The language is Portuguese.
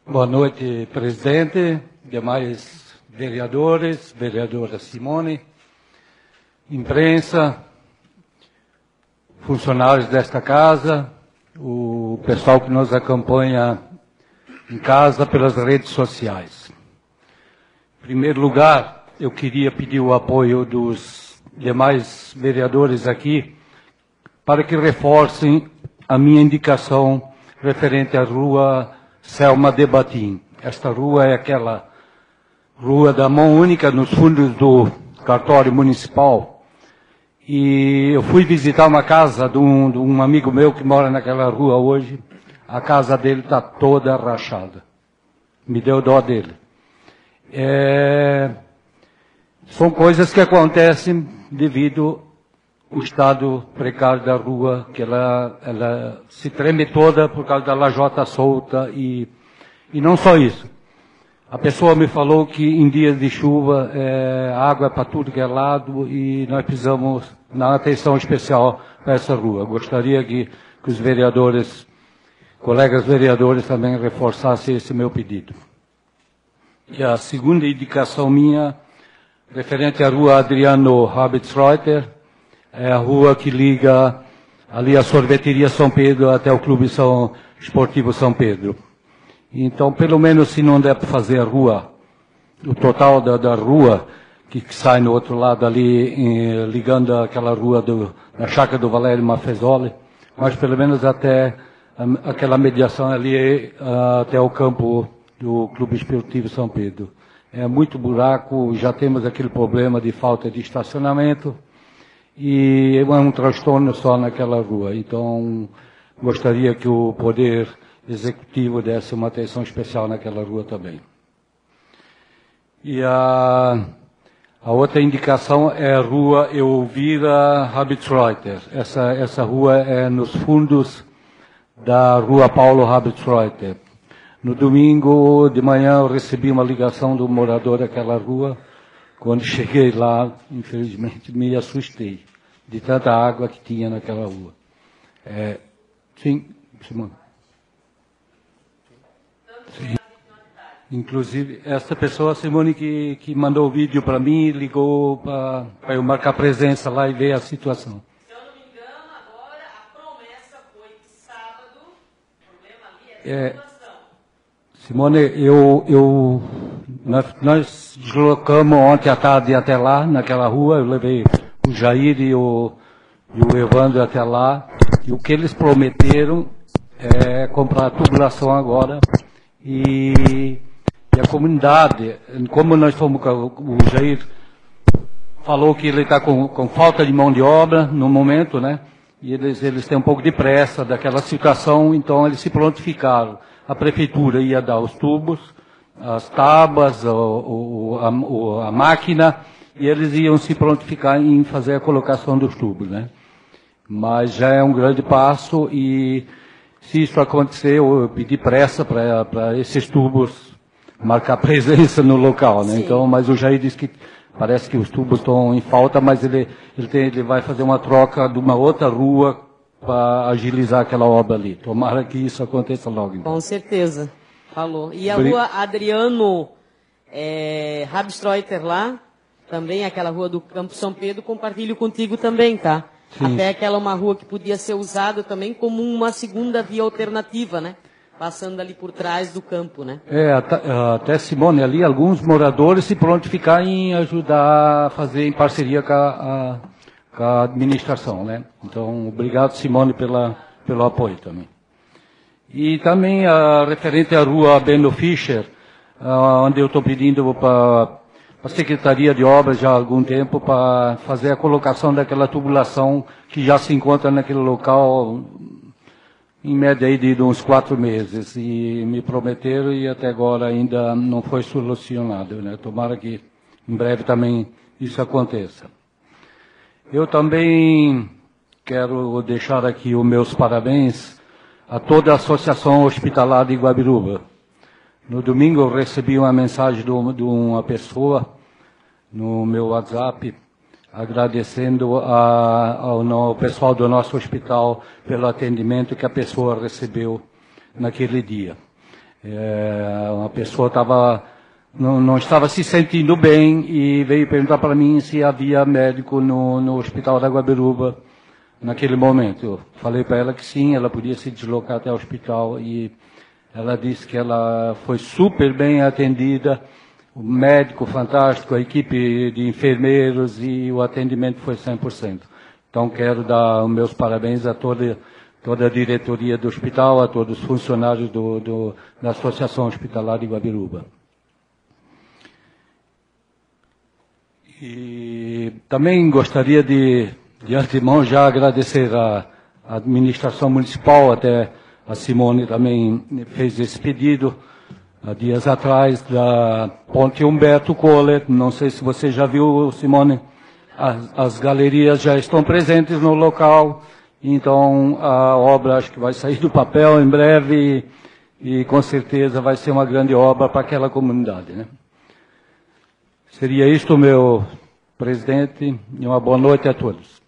Boa noite, presidente, demais vereadores, vereadora Simone, imprensa, funcionários desta casa, o pessoal que nos acompanha em casa pelas redes sociais. Em primeiro lugar, eu queria pedir o apoio dos demais vereadores aqui para que reforcem a minha indicação referente à rua Selma de Batim. Esta rua é aquela rua da mão única nos fundos do cartório municipal. E eu fui visitar uma casa de um amigo meu que mora naquela rua hoje. A casa dele está toda rachada. Me deu dó dele. São coisas que acontecem devido ao estado precário da rua, que ela se treme toda por causa da lajota solta e não só isso. A pessoa me falou que em dias de chuva água é para tudo que é lado e nós precisamos dar atenção especial para essa rua. Gostaria que os vereadores, colegas vereadores também reforçassem esse meu pedido. E a segunda indicação minha, referente à rua Adriano Habitsreuter, é a rua que liga ali a sorveteria São Pedro até o Clube Esportivo São Pedro. Então, pelo menos se não der para fazer a rua, o total da rua, que sai no outro lado ali, ligando aquela rua da chácara do Valério Maffezoli, mas pelo menos até aquela mediação ali, até o campo do Clube Esportivo São Pedro. É muito buraco, já temos aquele problema de falta de estacionamento, e é um transtorno só naquela rua. Então, gostaria que o Poder Executivo desse uma atenção especial naquela rua também. E a outra indicação é a rua Elvira Habitsreuter. Essa rua é nos fundos da rua Paulo Habitsreuter. No domingo de manhã eu recebi uma ligação do morador daquela rua. Quando cheguei lá, infelizmente, me assustei de tanta água que tinha naquela rua. Sim, Simone. Sim. Inclusive, essa pessoa, Simone, que mandou o vídeo para mim, ligou para eu marcar presença lá e ver a situação. Se eu não me engano, agora a promessa foi que sábado, o problema ali é a circulação. Simone, nós deslocamos ontem à tarde até lá, naquela rua, eu levei o Jair e o Evandro até lá, e o que eles prometeram é comprar a tubulação agora, e a comunidade, como nós fomos, o Jair falou que ele está com falta de mão de obra no momento, né? E eles têm um pouco de pressa daquela situação, então eles se prontificaram. A prefeitura ia dar os tubos, as tábuas, a máquina, e eles iam se prontificar em fazer a colocação dos tubos, né? Mas já é um grande passo e se isso acontecer, eu pedi pressa para esses tubos marcar presença no local, né? Então, mas o Jair disse que parece que os tubos estão em falta, mas ele vai fazer uma troca de uma outra rua para agilizar aquela obra ali. Tomara que isso aconteça logo. Então. Com certeza. Falou. E a rua Adriano Habitsreuter lá, também aquela rua do Campo São Pedro, compartilho contigo também, tá? Sim. Até aquela uma rua que podia ser usada também como uma segunda via alternativa, né? Passando ali por trás do campo, né? Até Simone, ali alguns moradores se prontificaram em ajudar a fazer em parceria com a administração, né? Então, obrigado, Simone, pelo apoio também. E também, referente à rua Beno Fischer, onde eu estou pedindo para a Secretaria de Obras já há algum tempo para fazer a colocação daquela tubulação que já se encontra naquele local em média aí de uns 4 meses. E me prometeram e até agora ainda não foi solucionado, né? Tomara que em breve também isso aconteça. Eu também quero deixar aqui os meus parabéns a toda a Associação Hospitalar de Guabiruba. No domingo eu recebi uma mensagem de uma pessoa no meu WhatsApp agradecendo ao pessoal do nosso hospital pelo atendimento que a pessoa recebeu naquele dia. Uma pessoa não estava se sentindo bem e veio perguntar para mim se havia médico no Hospital da Guabiruba naquele momento. Eu falei para ela que sim, ela podia se deslocar até o hospital e ela disse que ela foi super bem atendida, o médico fantástico, a equipe de enfermeiros e o atendimento foi 100%. Então quero dar os meus parabéns a toda a diretoria do hospital, a todos os funcionários da Associação Hospitalar de Guabiruba. E também gostaria de antemão já agradecer à administração municipal, até a Simone também fez esse pedido há dias atrás, da Ponte Humberto Kohler. Não sei se você já viu, Simone, as galerias já estão presentes no local, então a obra acho que vai sair do papel em breve e com certeza vai ser uma grande obra para aquela comunidade, né? Seria isto, meu presidente, e uma boa noite a todos.